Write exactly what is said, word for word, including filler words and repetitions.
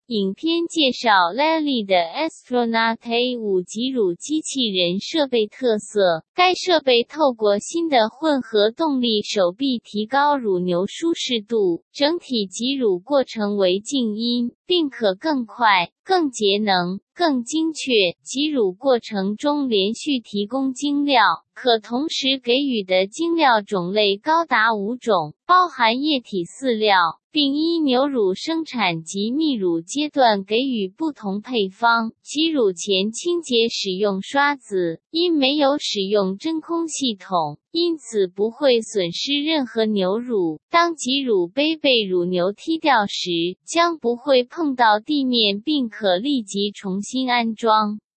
影片介绍 Lely 的 Astronaut A 五 挤乳机器人设备特色。该设备透过新的混合动力手臂提高乳牛舒适度，整体挤乳过程为静音，并可更快、更节能、更精确。挤乳过程中连续提供精料，可同时给予的精料种类高达五种，包含液体饲料，并依牛乳生产及泌乳阶段给予不同配方。挤乳前清洁使用刷子，因没有使用真空系统，因此不会损失任何牛乳。当挤乳杯被乳牛踢掉时，将不会碰到地面并可立即重新安装。